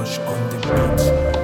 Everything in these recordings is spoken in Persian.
Raj on the beat.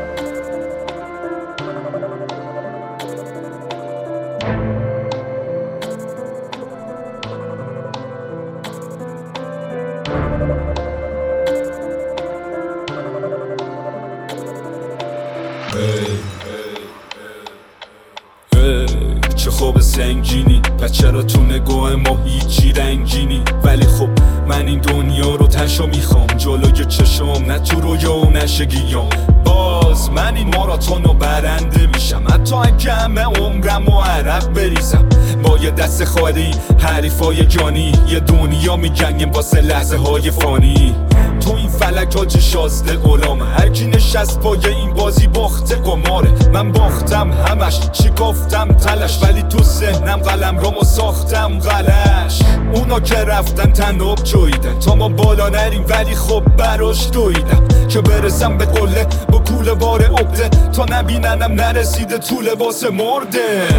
چه خواب سنگینی پس چرا تو نگاه ما هیچی رنگینی؟ ولی خب من این دنیا رو تشا میخوام، جلوی چشم نه تو رویا و نشگیام. باز من این ماراتون رو برنده میشم، حتی اگه همه عمرم و عرق بریزم. با یه دست خالی حریفای جانی یه دنیا میجنگیم واسه لحظه های فانی. تو این فلک تاج شازده غلامه، هرکی نشست پای این بازی باخته قماره. من باختم همش، چی گفتم تلش، ولی تو ذهنم قلم رو ساختم غلش. اونا که رفتن تناب جویدن تا ما بالا نریم، ولی خب براش دویدم که برسم به قله با کوله بار عقده. تا نبیننم نرسیده تو لباس مرده.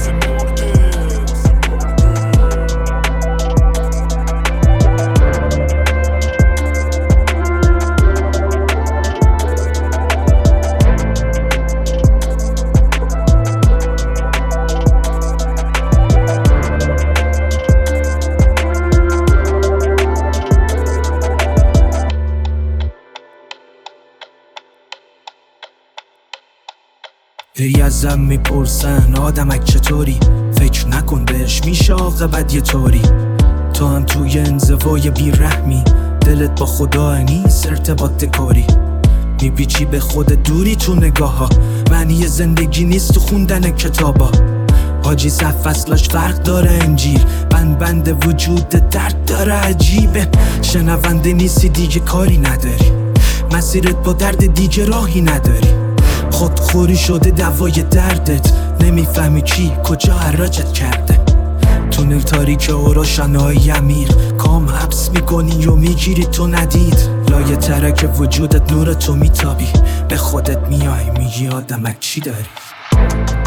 هی ازم میپرسن آدمک چطوری، فکر نکن بهش میشه عاقبت یه طوری. تو هم توی انزوای بیرحمی، دلت با خدا نیست ارتباط کاری. میپیچی به خود دوری تو نگاه ها، معنی زندگی نیست تو خوندن کتابا. حاجی صف فصلاش فرق داره انجیر، بند وجود درد داره عجیبه. شنونده نیستی دیگه کاری نداری، مسیرت با درد دیگه راهی نداری. خودخوری شده دوای دردت، نمیفهمی کی کجا حراجت کرده. تونل تاریک و روشنایی عمیق، کام حبس میکنی و میگیری تو ندید. لایه ترک وجودت نور تو میتابی، به خودت میای میگی آدمک چی داری.